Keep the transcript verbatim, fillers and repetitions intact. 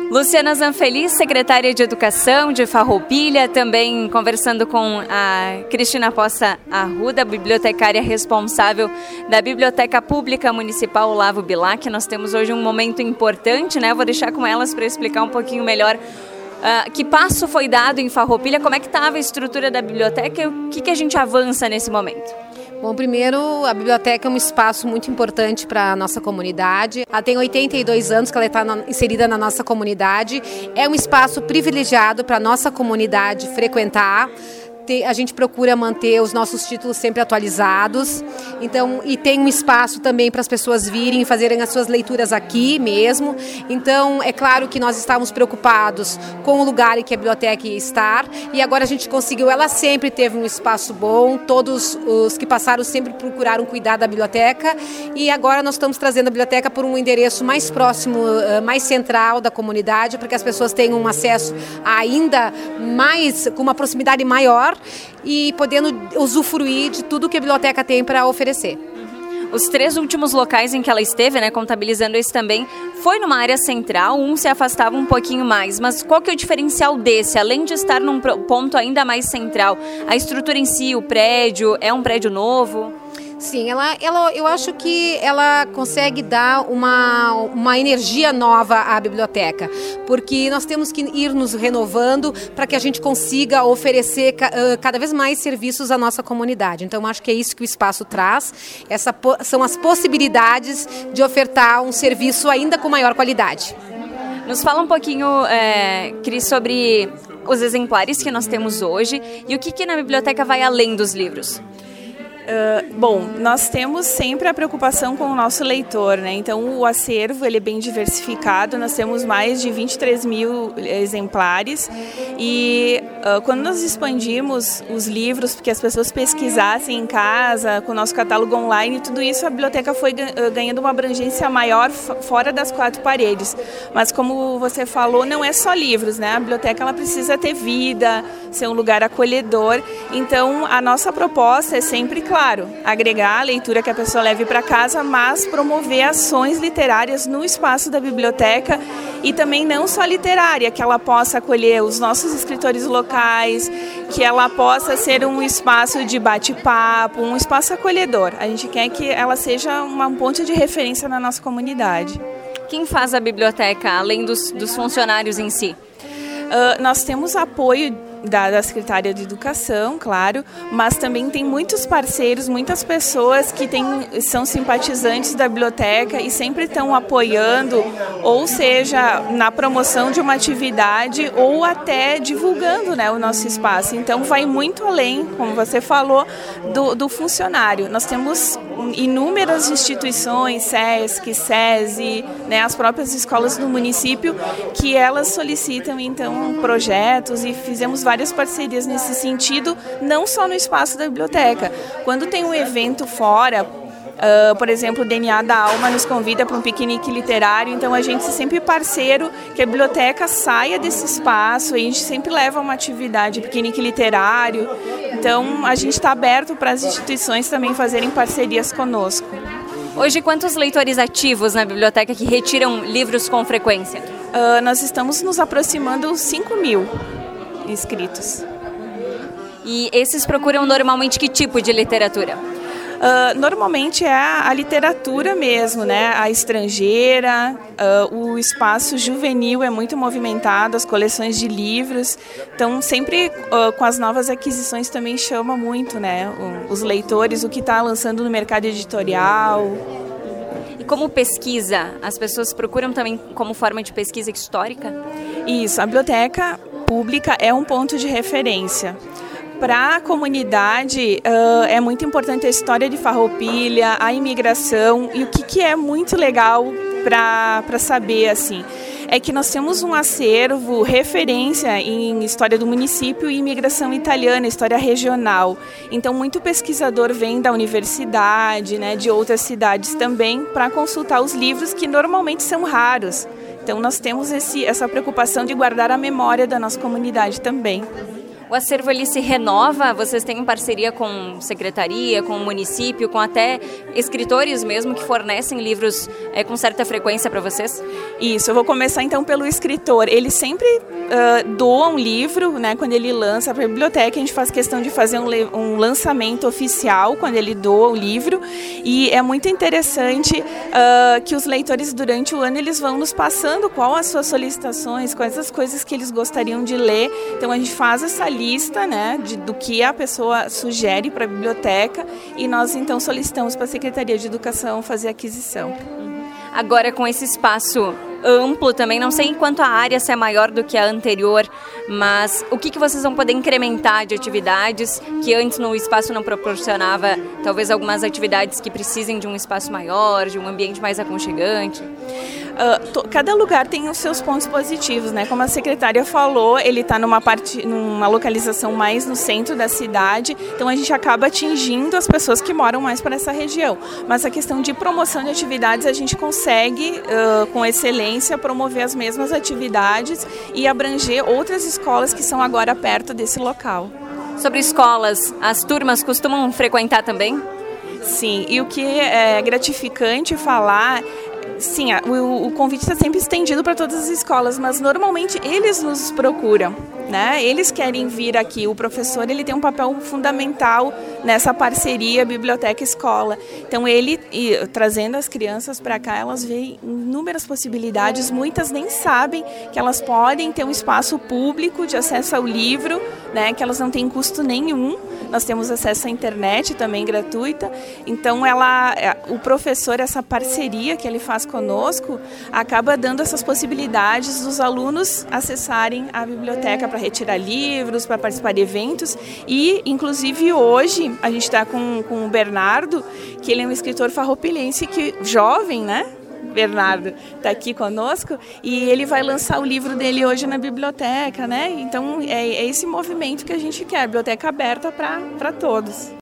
Luciana Zanfeliz, secretária de Educação de Farroupilha, também conversando com a Cristina Poça Arruda, bibliotecária responsável da Biblioteca Pública Municipal Olavo Bilac. Nós temos hoje um momento importante, né? Vou deixar com elas para explicar um pouquinho melhor uh, que passo foi dado em Farroupilha, como é que estava a estrutura da biblioteca e o que, que a gente avança nesse momento. Bom, primeiro, a biblioteca é um espaço muito importante para a nossa comunidade. Ela tem oitenta e dois anos que ela está inserida na nossa comunidade. É um espaço privilegiado para a nossa comunidade frequentar. A gente procura manter os nossos títulos sempre atualizados, então, e tem um espaço também para as pessoas virem e fazerem as suas leituras aqui mesmo. Então, é claro que nós estávamos preocupados com o lugar em que a biblioteca ia estar, e agora a gente conseguiu. Ela sempre teve um espaço bom, todos os que passaram sempre procuraram cuidar da biblioteca, e agora nós estamos trazendo a biblioteca por um endereço mais próximo, mais central da comunidade, para que as pessoas tenham um acesso ainda mais, com uma proximidade maior, e podendo usufruir de tudo que a biblioteca tem para oferecer. Os três últimos locais em que ela esteve, né, contabilizando esse também, foi numa área central, um se afastava um pouquinho mais, mas qual que é o diferencial desse? Além de estar num ponto ainda mais central, a estrutura em si, o prédio, é um prédio novo? Sim, ela, ela, eu acho que ela consegue dar uma, uma energia nova à biblioteca, porque nós temos que ir nos renovando para que a gente consiga oferecer cada vez mais serviços à nossa comunidade. Então, acho que é isso que o espaço traz, essa, são as possibilidades de ofertar um serviço ainda com maior qualidade. Nos fala um pouquinho, é, Cris, sobre os exemplares que nós temos hoje e o que, que na biblioteca vai além dos livros. Uh, bom, nós temos sempre a preocupação com o nosso leitor, né? Então o acervo ele é bem diversificado, nós temos mais de vinte e três mil exemplares e uh, quando nós expandimos os livros, porque as pessoas pesquisassem em casa, com o nosso catálogo online, tudo isso a biblioteca foi ganhando uma abrangência maior fora das quatro paredes. Mas como você falou, não é só livros, né? A biblioteca ela precisa ter vida, ser um lugar acolhedor, então a nossa proposta é sempre, claro, Claro, agregar a leitura que a pessoa leve para casa, mas promover ações literárias no espaço da biblioteca e também não só literária, que ela possa acolher os nossos escritores locais, que ela possa ser um espaço de bate-papo, um espaço acolhedor. A gente quer que ela seja uma ponte de referência na nossa comunidade. Quem faz a biblioteca, além dos, dos funcionários em si? Uh, nós temos apoio Da, da Secretaria de Educação, claro, mas também tem muitos parceiros, muitas pessoas que tem, são simpatizantes da biblioteca e sempre estão apoiando, ou seja, na promoção de uma atividade ou até divulgando, né, o nosso espaço. Então vai muito além, como você falou, do, do funcionário. Nós temos inúmeras instituições, SESC, SESI, né, as próprias escolas do município, que elas solicitam então projetos e fizemos várias parcerias nesse sentido, não só no espaço da biblioteca. Quando tem um evento fora, uh, por exemplo, o D N A da Alma nos convida para um piquenique literário, então a gente é sempre parceiro que a biblioteca saia desse espaço, e a gente sempre leva uma atividade, piquenique literário, então a gente está aberto para as instituições também fazerem parcerias conosco. Hoje, quantos leitores ativos na biblioteca que retiram livros com frequência? Uh, nós estamos nos aproximando dos cinco mil inscritos. E esses procuram normalmente que tipo de literatura? Uh, normalmente é a, a literatura mesmo, né? A estrangeira, uh, o espaço juvenil é muito movimentado, as coleções de livros. Então, sempre uh, com as novas aquisições também chama muito, né? O, os leitores, o que está lançando no mercado editorial. E como pesquisa, as pessoas procuram também como forma de pesquisa histórica? Isso, a biblioteca pública é um ponto de referência. Para a comunidade, uh, é muito importante a história de Farroupilha, a imigração, e o que, que é muito legal para saber, assim, é que nós temos um acervo, referência em história do município e imigração italiana, história regional. Então, muito pesquisador vem da universidade, né, de outras cidades também, para consultar os livros que normalmente são raros. Então, nós temos esse, essa preocupação de guardar a memória da nossa comunidade também. O acervo ele se renova? Vocês têm parceria com secretaria, com o município, com até escritores mesmo que fornecem livros é, com certa frequência para vocês? Isso, eu vou começar então pelo escritor. Ele sempre uh, doa um livro, né, quando ele lança para a biblioteca. A gente faz questão de fazer um, um lançamento oficial quando ele doa o livro. E é muito interessante uh, que os leitores durante o ano eles vão nos passando qual as suas solicitações, quais as coisas que eles gostariam de ler. Então a gente faz essa lista, né, de, do que a pessoa sugere para a biblioteca e nós então solicitamos para a Secretaria de Educação fazer a aquisição. Agora com esse espaço amplo também, não sei quanto a área se é maior do que a anterior, mas o que, que vocês vão poder incrementar de atividades que antes no espaço não proporcionava, talvez algumas atividades que precisem de um espaço maior, de um ambiente mais aconchegante? Uh, to, cada lugar tem os seus pontos positivos, né? Como a secretária falou, ele está numa parte, numa localização mais no centro da cidade, então a gente acaba atingindo as pessoas que moram mais para essa região. Mas a questão de promoção de atividades a gente consegue, uh, com excelência, promover as mesmas atividades e abranger outras escolas que são agora perto desse local. Sobre escolas, as turmas costumam frequentar também? Sim, e o que é gratificante falar... Sim, o, o convite está sempre estendido para todas as escolas, mas normalmente eles nos procuram, né? Eles querem vir aqui. O professor ele tem um papel fundamental nessa parceria biblioteca-escola. Então ele, e, trazendo as crianças para cá, elas veem inúmeras possibilidades, muitas nem sabem que elas podem ter um espaço público de acesso ao livro, né? Que elas não têm custo nenhum. Nós temos acesso à internet também gratuita. Então ela, o professor, essa parceria que ele faz conosco, acaba dando essas possibilidades dos alunos acessarem a biblioteca para retirar livros, para participar de eventos. E, inclusive, hoje a gente está com, com o Bernardo, que ele é um escritor farroupilhense, que, jovem, né? Bernardo está aqui conosco e ele vai lançar o livro dele hoje na biblioteca, né? Então é, é esse movimento que a gente quer, biblioteca aberta para todos.